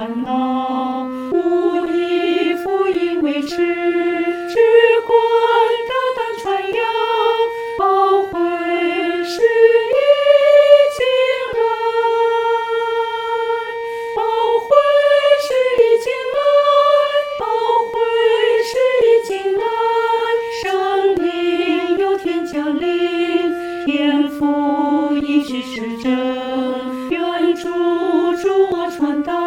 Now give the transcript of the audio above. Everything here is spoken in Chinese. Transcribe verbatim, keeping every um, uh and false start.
烦恼，无以福音维持，只管大胆传扬，保惠师已经来，保惠师已经来，保惠师已经来，圣灵有天降临，天父已是实真，愿主助我传达。